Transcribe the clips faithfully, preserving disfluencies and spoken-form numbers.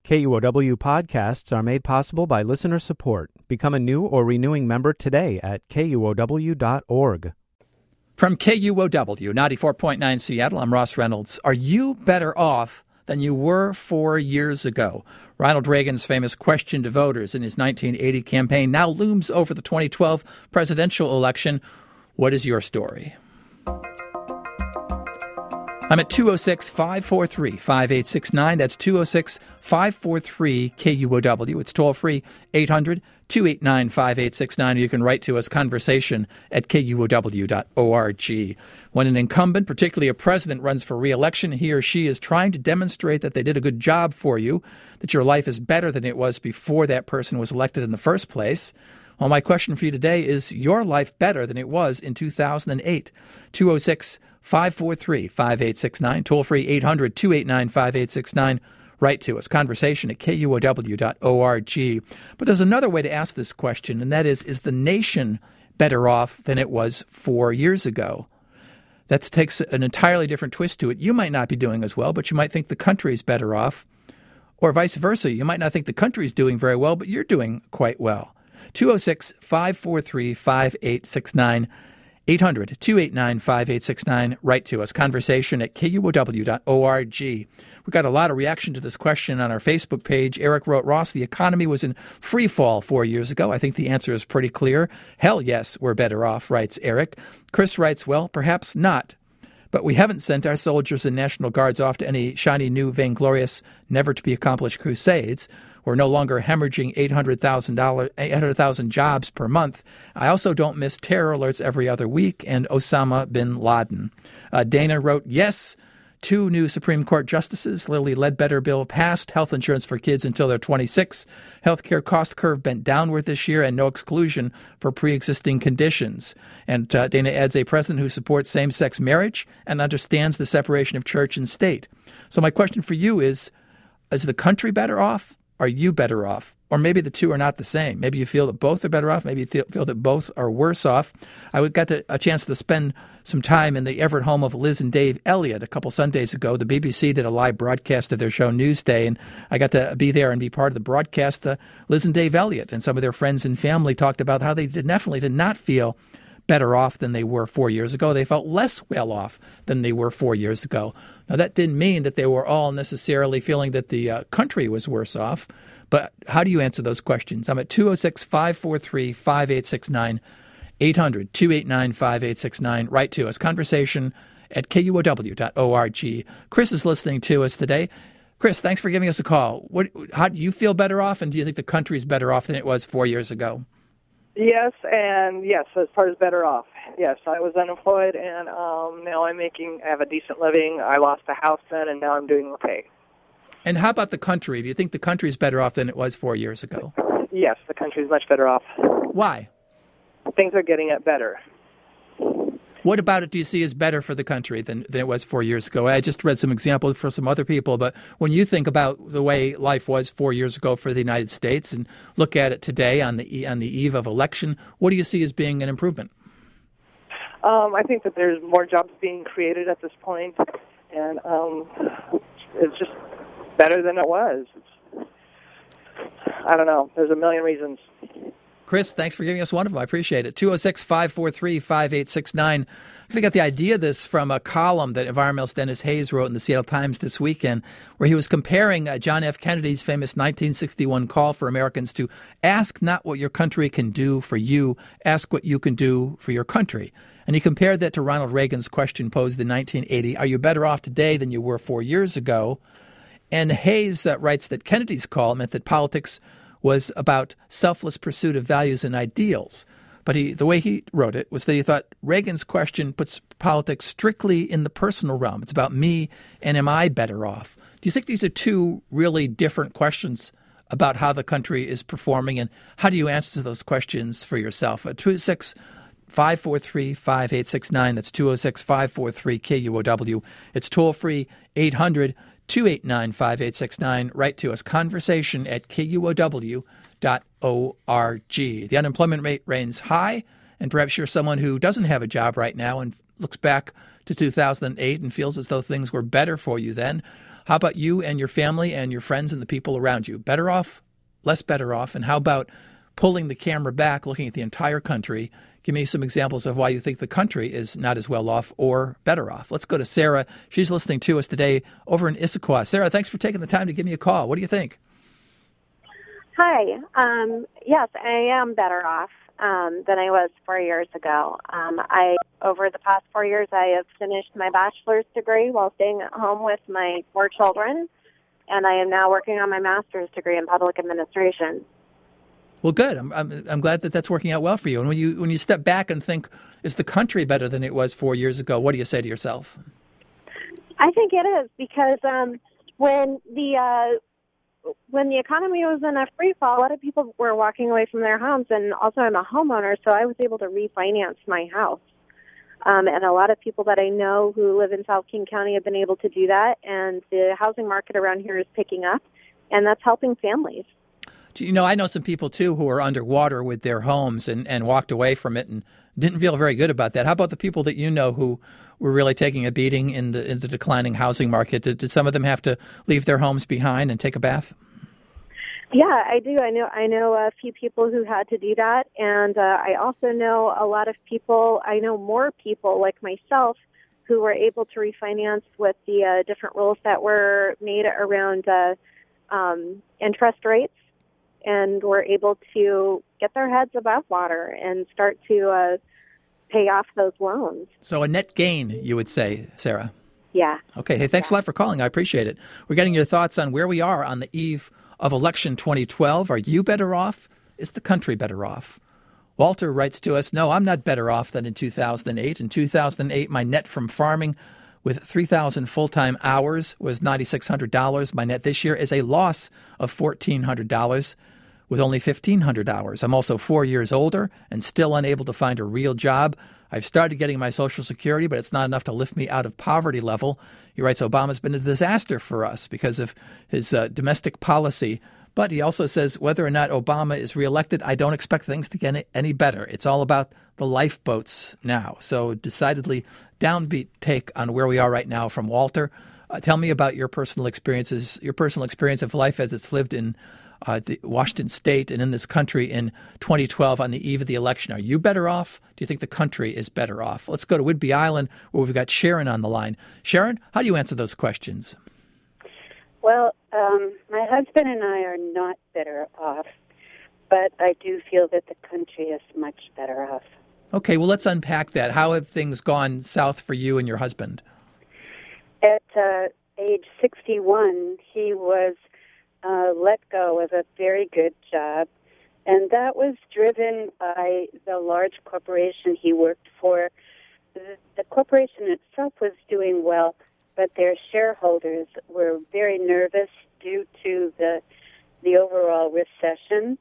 K U O W podcasts are made possible by listener support. Become a new or renewing member today at K U O W dot org. From K U O W, ninety-four point nine Seattle, I'm Ross Reynolds. Are you better off than you were four years ago? Ronald Reagan's famous question to voters in his nineteen eighty campaign now looms over the twenty twelve presidential election. What is your story? I'm at two oh six, five four three, five eight six nine. That's two oh six, five four three, K U O W. It's toll-free, eight hundred, two eight nine, five eight six nine. You can write to us, conversation at K U O W dot org. When an incumbent, particularly a president, runs for re-election, he or she is trying to demonstrate that they did a good job for you, that your life is better than it was before that person was elected in the first place. Well, my question for you today is, your life better than it was in two thousand eight? two oh six, five four three, five eight six nine, toll-free eight hundred, two eight nine, five eight six nine. Write to us, conversation at K U O W dot org. But there's another way to ask this question, and that is, is the nation better off than it was four years ago? That takes an entirely different twist to it. You might not be doing as well, but you might think the country is better off, or vice versa. You might not think the country is doing very well, but you're doing quite well. two oh six, five four three, five eight six nine, eight hundred, two eight nine, five eight six nine. Write to us, conversation at K U O W dot org. We got a lot of reaction to this question on our Facebook page. Eric wrote, Ross, the economy was in free fall four years ago. I think the answer is pretty clear. Hell yes, we're better off, writes Eric. Chris writes, well, perhaps not. But we haven't sent our soldiers and National Guards off to any shiny, new, vainglorious, never-to-be-accomplished crusades. We're no longer hemorrhaging eight hundred thousand eight hundred thousand jobs per month. I also don't miss terror alerts every other week and Osama bin Laden. Uh, Dana wrote, yes, two new Supreme Court justices. Lilly Ledbetter bill passed. Health insurance for kids until they're twenty-six. Healthcare cost curve bent downward this year and no exclusion for pre-existing conditions. And uh, Dana adds, a president who supports same-sex marriage and understands the separation of church and state. So my question for you is, is the country better off? Are you better off? Or maybe the two are not the same. Maybe you feel that both are better off. Maybe you feel that both are worse off. I got to, a chance to spend some time in the Everett home of Liz and Dave Elliott a couple Sundays ago. The B B C did a live broadcast of their show Newsday, and I got to be there and be part of the broadcast. Uh, Liz and Dave Elliott and some of their friends and family talked about how they did, definitely did not feel better off than they were four years ago. They felt less well off than they were four years ago. Now, that didn't mean that they were all necessarily feeling that the uh, country was worse off. But how do you answer those questions? I'm at two oh six, five four three, five eight six nine, eight hundred, two eight nine, five eight six nine. Write to us, conversation at K U O W dot org. Chris is listening to us today. Chris, thanks for giving us a call. What, how do you feel better off, and do you think the country is better off than it was four years ago? Yes, and yes, as far as better off. Yes, I was unemployed, and um, now I'm making, I have a decent living. I lost a house then, and now I'm doing okay. And how about the country? Do you think the country is better off than it was four years ago? Yes, the country is much better off. Why? Things are getting it better. What about it do you see as better for the country than, than it was four years ago? I just read some examples for some other people, but when you think about the way life was four years ago for the United States and look at it today on the on the eve of election, what do you see as being an improvement? Um, I think that there's more jobs being created at this point, and um, it's just better than it was. It's, I don't know. There's a million reasons. Chris, thanks for giving us one of them. I appreciate it. two oh six, five four three, five eight six nine. I kind of got the idea of this from a column that environmentalist Dennis Hayes wrote in the Seattle Times this weekend, where he was comparing uh, John F. Kennedy's famous nineteen sixty-one call for Americans to ask not what your country can do for you, ask what you can do for your country. And he compared that to Ronald Reagan's question posed in nineteen eighty, are you better off today than you were four years ago? And Hayes uh, writes that Kennedy's call meant that politics was about selfless pursuit of values and ideals. But he, the way he wrote it was that he thought Reagan's question puts politics strictly in the personal realm. It's about me and am I better off? Do you think these are two really different questions about how the country is performing, and how do you answer those questions for yourself? At two oh six, five four three, five eight six nine. That's two oh six, five four three, K U O W. It's toll-free, eight hundred, two eight nine, five eight six nine. Write to us, conversation at K U O W dot org. The unemployment rate reigns high, and perhaps you're someone who doesn't have a job right now and looks back to two thousand eight and feels as though things were better for you then. How about you and your family and your friends and the people around you? Better off, less better off? And how about pulling the camera back, looking at the entire country? Give me some examples of why you think the country is not as well off or better off. Let's go to Sarah. She's listening to us today over in Issaquah. Sarah, thanks for taking the time to give me a call. What do you think? Hi. Um, yes, I am better off um, than I was four years ago. Um, I over the past four years, I have finished my bachelor's degree while staying at home with my four children, and I am now working on my master's degree in public administration. Well, good. I'm, I'm I'm glad that that's working out well for you. And when you when you step back and think, is the country better than it was four years ago? What do you say to yourself? I think it is because um, when the uh, when the economy was in a free fall, a lot of people were walking away from their homes, and also I'm a homeowner, so I was able to refinance my house. Um, and a lot of people that I know who live in South King County have been able to do that, and the housing market around here is picking up, and that's helping families. You know, I know some people, too, who are underwater with their homes and, and walked away from it and didn't feel very good about that. How about the people that you know who were really taking a beating in the, in the declining housing market? Did, did some of them have to leave their homes behind and take a bath? Yeah, I do. I know I know a few people who had to do that, and uh, I also know a lot of people, I know more people like myself who were able to refinance with the uh, different rules that were made around uh, um, interest rates, and were able to get their heads above water and start to uh, pay off those loans. So a net gain, you would say, Sarah? Yeah. Okay. Hey, thanks yeah. a lot for calling. I appreciate it. We're getting your thoughts on where we are on the eve of election twenty twelve. Are you better off? Is the country better off? Walter writes to us, no, I'm not better off than in two thousand eight. In two thousand eight, my net from farming with three thousand full-time hours was nine thousand six hundred dollars. My net this year is a loss of one thousand four hundred dollars with only fifteen hundred hours. I'm also four years older and still unable to find a real job. I've started getting my Social Security, but it's not enough to lift me out of poverty level. He writes, Obama's been a disaster for us because of his uh, domestic policy. But he also says, whether or not Obama is reelected, I don't expect things to get any better. It's all about the lifeboats now. So decidedly downbeat take on where we are right now from Walter. Uh, tell me about your personal experiences, your personal experience of life as it's lived in Uh, the Washington State and in this country in twenty twelve on the eve of the election. Are you better off? Do you think the country is better off? Let's go to Whidbey Island, where we've got Sharon on the line. Sharon, how do you answer those questions? Well, um, my husband and I are not better off, but I do feel that the country is much better off. Okay, well, let's unpack that. How have things gone south for you and your husband? At uh, age sixty-one, he was Uh, let go of a very good job, and that was driven by the large corporation he worked for. The, the corporation itself was doing well, but their shareholders were very nervous due to the the overall recession.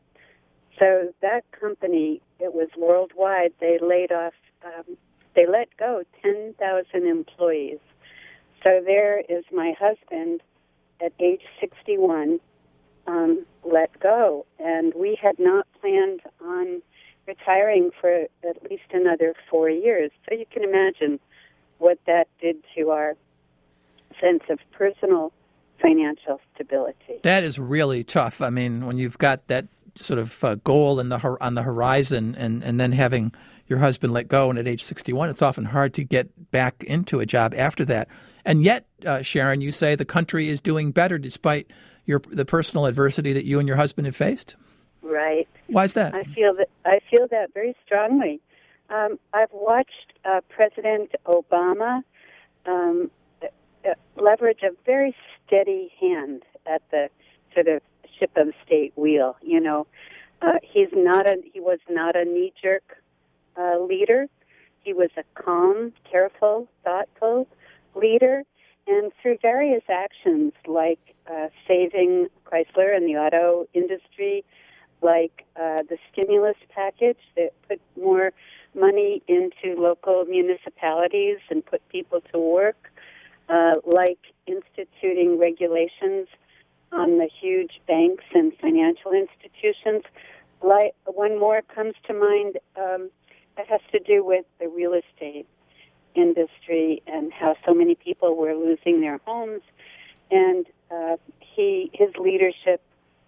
So that company, it was worldwide, they laid off, um, they let go ten thousand employees. So there is my husband at age sixty-one, um, let go. And we had not planned on retiring for at least another four years. So you can imagine what that did to our sense of personal financial stability. That is really tough. I mean, when you've got that sort of uh, goal in the on the horizon and, and then having your husband let go, and at age sixty-one, it's often hard to get back into a job after that. And yet, uh, Sharon, you say the country is doing better despite your the personal adversity that you and your husband have faced? Right. Why is that? I feel that I feel that very strongly. Um, I've watched uh, President Obama um, uh, leverage a very steady hand at the sort of ship of state wheel. You know, uh, he's not a he was not a knee-jerk uh, leader. He was a calm, careful, thoughtful leader, and through various actions like uh, saving Chrysler and the auto industry, like uh, the stimulus package that put more money into local municipalities and put people to work, uh, like instituting regulations on the huge banks and financial institutions. Like one more comes to mind um, that has to do with the real estate industry and how so many people were losing their homes and uh, he his leadership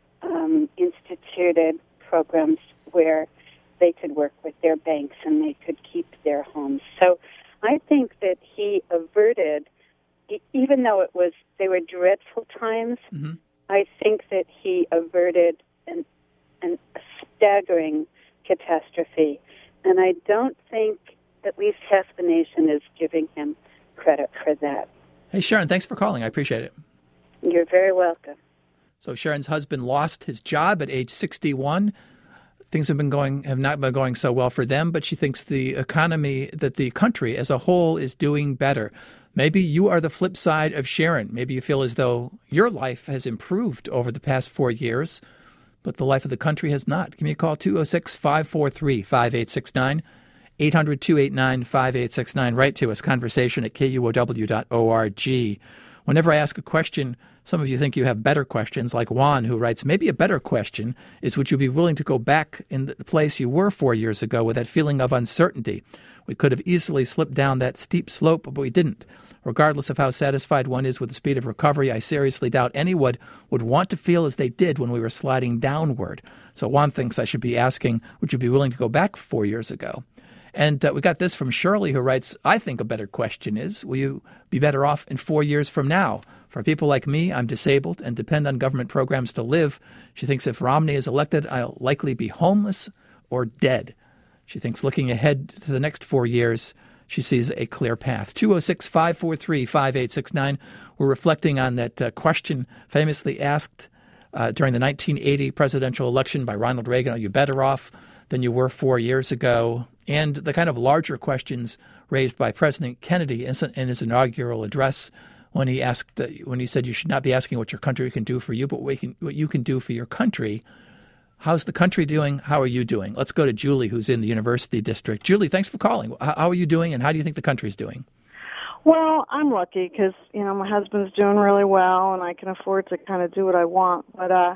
um, instituted programs where they could work with their banks and they could keep their homes. So I think that he averted, e- even though it was they were dreadful times, mm-hmm. I think that he averted an, an, a staggering catastrophe. And I don't think at least half the nation is giving him credit for that. Hey, Sharon, thanks for calling. I appreciate it. You're very welcome. So Sharon's husband lost his job at age sixty-one. Things have been going have not been going so well for them, but she thinks the economy, that the country as a whole is doing better. Maybe you are the flip side of Sharon. Maybe you feel as though your life has improved over the past four years, but the life of the country has not. Give me a call, two oh six, five four three, five eight six nine, eight hundred, two eight nine, five eight six nine. Write to us, conversation at K U O W dot org. Whenever I ask a question, some of you think you have better questions, like Juan, who writes, maybe a better question is, would you be willing to go back in the place you were four years ago with that feeling of uncertainty? We could have easily slipped down that steep slope, but we didn't. Regardless of how satisfied one is with the speed of recovery, I seriously doubt anyone would want to feel as they did when we were sliding downward. So Juan thinks I should be asking, would you be willing to go back four years ago? And uh, we got this from Shirley, who writes, I think a better question is, will you be better off in four years from now? For people like me, I'm disabled and depend on government programs to live. She thinks if Romney is elected, I'll likely be homeless or dead. She thinks looking ahead to the next four years, she sees a clear path. two oh six, five four three, five eight six nine. We're reflecting on that uh, question famously asked uh, during the nineteen eighty presidential election by Ronald Reagan, are you better off than you were four years ago? And the kind of larger questions raised by President Kennedy in his inaugural address when he asked, uh, when he said you should not be asking what your country can do for you, but what, can, what you can do for your country. How's the country doing? How are you doing? Let's go to Julie, who's in the University District. Julie, thanks for calling. How are you doing, and how do you think the country's doing? Well, I'm lucky because, you know, my husband's doing really well, and I can afford to kind of do what I want. But uh,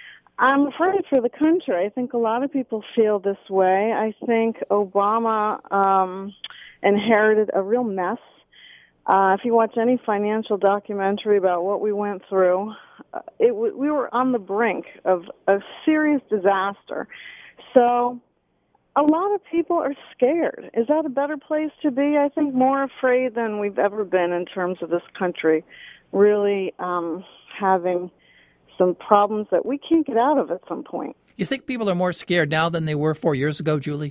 I'm afraid for the country. I think a lot of people feel this way. I think Obama um, inherited a real mess. Uh, if you watch any financial documentary about what we went through, uh, it w- we were on the brink of a serious disaster. So a lot of people are scared. Is that a better place to be? I think more afraid than we've ever been in terms of this country really um, having some problems that we can't get out of at some point. You think people are more scared now than they were four years ago, Julie?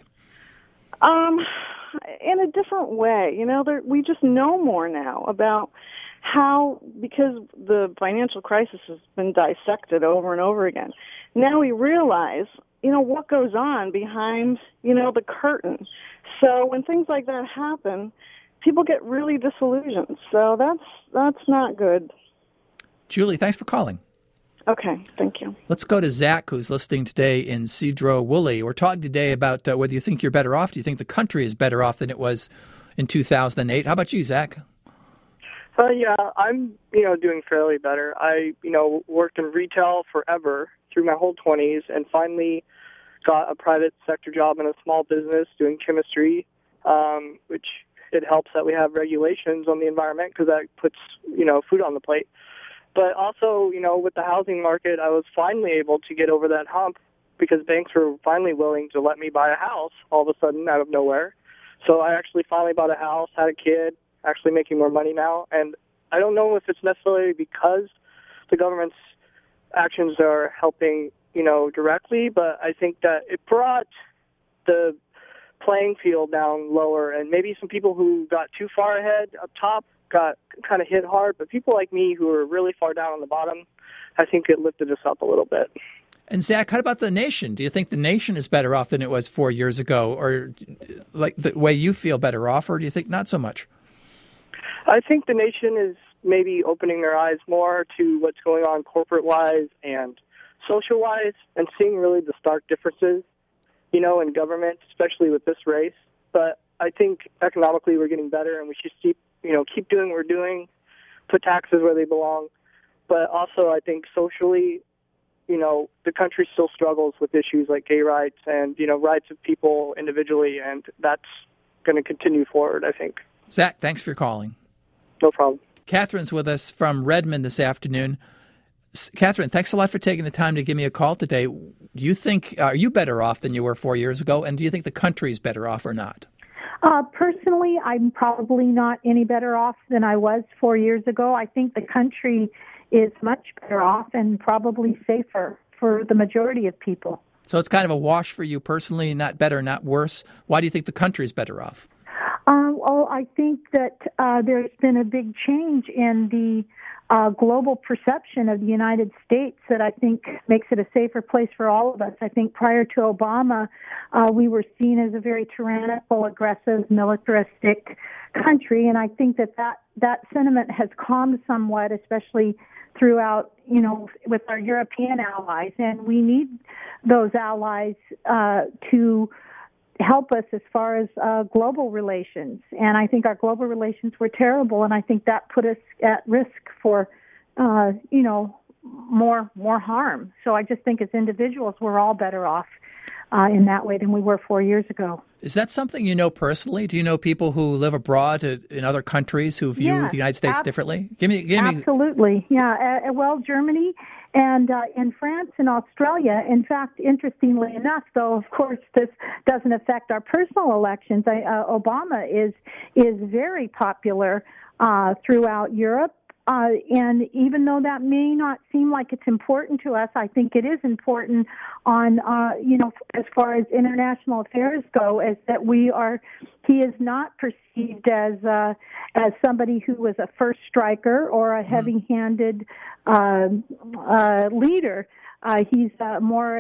Um, in a different way. You know, we just know more now about how, because the financial crisis has been dissected over and over again, now we realize, you know, what goes on behind, you know, the curtain. So when things like that happen, people get really disillusioned. So that's that's not good. Julie, thanks for calling. Okay, thank you. Let's go to Zach, who's listening today in Cedro-Woolley. We're talking today about uh, whether you think you're better off. Do you think the country is better off than it was in two thousand eight? How about you, Zach? Uh, yeah, I'm, you know, doing fairly better. I, you know, worked in retail forever through my whole twenties and finally got a private sector job in a small business doing chemistry, um, which it helps that we have regulations on the environment because that puts, you know, food on the plate. But also, you know, with the housing market, I was finally able to get over that hump because banks were finally willing to let me buy a house all of a sudden out of nowhere. So I actually finally bought a house, had a kid, actually making more money now. And I don't know if it's necessarily because the government's actions are helping, you know, directly, but I think that it brought the playing field down lower, and maybe some people who got too far ahead up top got kind of hit hard, but people like me who are really far down on the bottom, I think it lifted us up a little bit. And Zach, how about the nation? Do you think the nation is better off than it was four years ago, or like the way you feel better off, or do you think not so much? I think the nation is maybe opening their eyes more to what's going on corporate-wise and social-wise and seeing really the stark differences, you know, in government, especially with this race. But I think economically we're getting better, and we should keep, you know, keep doing what we're doing, put taxes where they belong. But also I think socially, you know, the country still struggles with issues like gay rights and, you know, rights of people individually, and that's going to continue forward, I think. Zach, thanks for calling. No problem. Catherine's with us from Redmond this afternoon. Catherine, thanks a lot for taking the time to give me a call today. Do you think, are you better off than you were four years ago? And do you think the country's better off or not? Uh, personally, I'm probably not any better off than I was four years ago. I think the country is much better off and probably safer for the majority of people. So it's kind of a wash for you personally, not better, not worse. Why do you think the country's better off? Uh, well, I think that uh, there's been a big change in the uh, global perception of the United States that I think makes it a safer place for all of us. I think prior to Obama, uh, we were seen as a very tyrannical, aggressive, militaristic country, and I think that that, that sentiment has calmed somewhat, especially throughout, you know, with our European allies, and we need those allies uh, to help us as far as uh, global relations. And I think our global relations were terrible, and I think that put us at risk for, uh, you know, more more harm. So I just think as individuals, we're all better off uh, in that way than we were four years ago. Is that something you know personally? Do you know people who live abroad in other countries who view yeah, the United States ab- differently? Give me, give me. Absolutely, yeah. Uh, well, Germany and uh, in France and Australia. In fact, interestingly enough, though, of course, this doesn't affect our personal elections. I, uh, Obama is is very popular uh, throughout Europe. Uh, and even though that may not seem like it's important to us, I think it is important on, uh, you know, as far as international affairs go, is that we are, he is not perceived as, uh, as somebody who was a first striker or a heavy-handed, uh, uh, leader. Uh, he's, uh, more.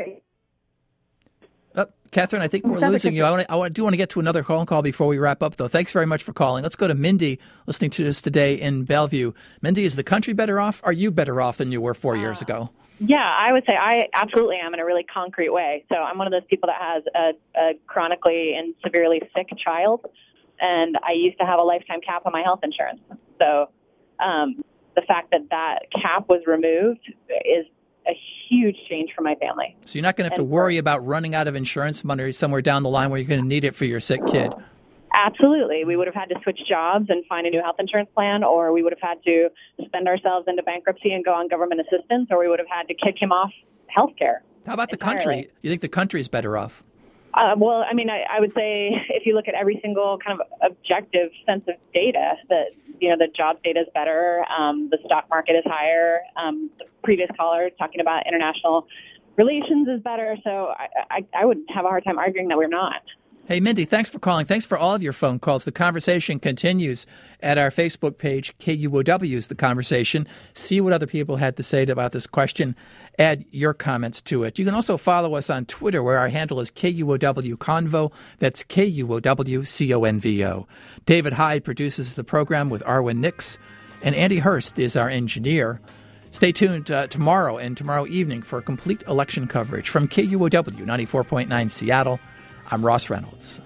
Uh, Catherine, I think we're losing you. I, want to, I do want to get to another phone call before we wrap up, though. Thanks very much for calling. Let's go to Mindy, listening to us today in Bellevue. Mindy, is the country better off? Are you better off than you were four uh, years ago? Yeah, I would say I absolutely am in a really concrete way. So I'm one of those people that has a, a chronically and severely sick child, and I used to have a lifetime cap on my health insurance. So um, the fact that that cap was removed is a huge change for my family. So you're not going to have and to worry for, about running out of insurance money somewhere down the line where you're going to need it for your sick kid. Absolutely. We would have had to switch jobs and find a new health insurance plan, or we would have had to spend ourselves into bankruptcy and go on government assistance, or we would have had to kick him off health care. How about entirely. the country? You think the country is better off? Uh, well, I mean, I, I would say if you look at every single kind of objective sense of data, that, you know, the job data is better, um, the stock market is higher, um, the previous caller talking about international relations is better, so I, I, I would have a hard time arguing that we're not. Hey, Mindy, thanks for calling. Thanks for all of your phone calls. The conversation continues at our Facebook page, K U O W's The Conversation. See what other people had to say about this question. Add your comments to it. You can also follow us on Twitter, where our handle is K U O W Convo. That's K U O W C O N V O. David Hyde produces the program with Arwen Nix, and Andy Hurst is our engineer. Stay tuned uh, tomorrow and tomorrow evening for complete election coverage from K U O W ninety-four point nine Seattle. I'm Ross Reynolds.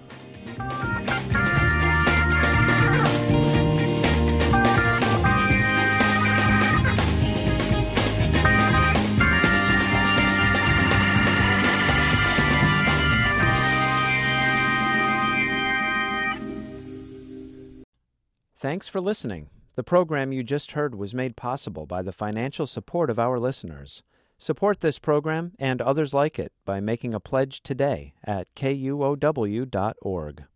Thanks for listening. The program you just heard was made possible by the financial support of our listeners. Support this program and others like it by making a pledge today at K U O W dot org.